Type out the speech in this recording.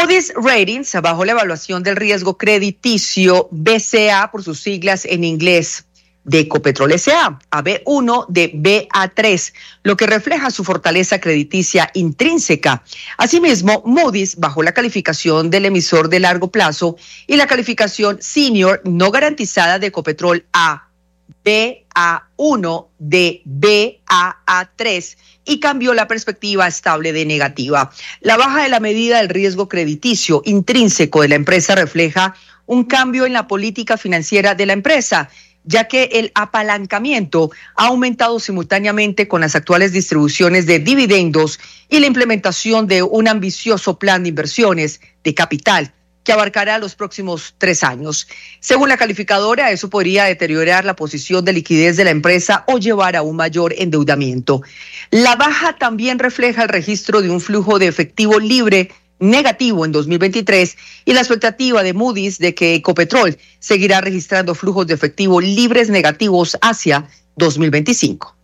Moody's Ratings bajó la evaluación del riesgo crediticio BCA por sus siglas en inglés de Ecopetrol S.A. a B1 de Ba3, lo que refleja su fortaleza crediticia intrínseca. Asimismo, Moody's bajó la calificación del emisor de largo plazo y la calificación senior no garantizada de Ecopetrol a Ba1 de Baa3 y cambió la perspectiva estable de negativa. La baja de la medida del riesgo crediticio intrínseco de la empresa refleja un cambio en la política financiera de la empresa, ya que el apalancamiento ha aumentado simultáneamente con las actuales distribuciones de dividendos y la implementación de un ambicioso plan de inversiones de capital que abarcará los próximos 3 años. Según la calificadora, eso podría deteriorar la posición de liquidez de la empresa o llevar a un mayor endeudamiento. La baja también refleja el registro de un flujo de efectivo libre negativo en 2023 y la expectativa de Moody's de que Ecopetrol seguirá registrando flujos de efectivo libres negativos hacia 2025.